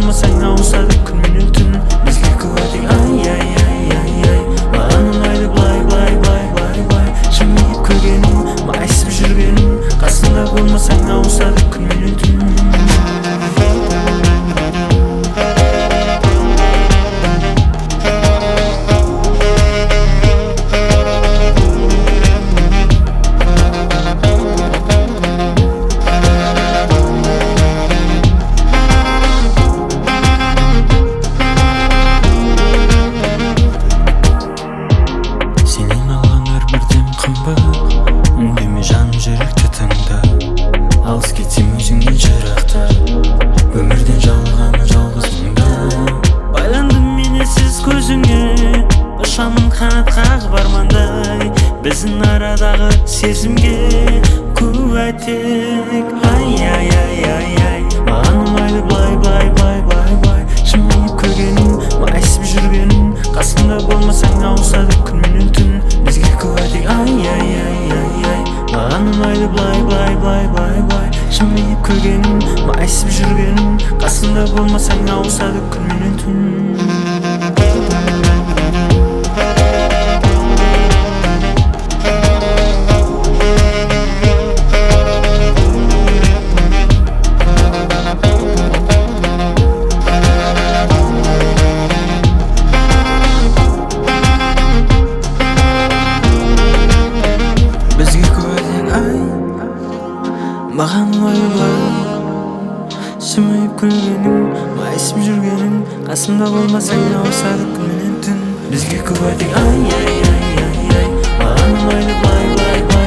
болмасаң ауысады күн менен түн. Бізге күбәтің ай ай ай ай ай. Маған ұнайды былай былай былай былай былай. Жымиып күлгенің, майысып жүргенің, қасымда болмасаң ауысады күн менен түн. Үндеме жаным жүректі тыңда, алыс кетсем өзіңнен жырақта, өмірден жалғанмын жалғыз мұңда. Байландым мен сіз көзіңе, ұшамын қанат қағып армандай, біздің арадағы сезімге куәтек. Ай ай ай ай ай. Маған ұнайды былай былай былай былай былай. Жымиып күлгенің, майысып жүргенің, қасымда болмасаң ауысады күн менен түн. Бізге куәтек ай ай ай ай ай. Маған ұнайды былай былай былай былай былай. Жымиып күлгенің, майысып жүргенің, қасымда болмасаң ауысады күн менен түн. Маған ұнайды былай, жымиып күлгенің, майысып жүргенің, қасымда болмасаң ауысады күн менен түн. Бізге күбәтің ай ай ай ай ай. Маған ұнайды былай былай былай.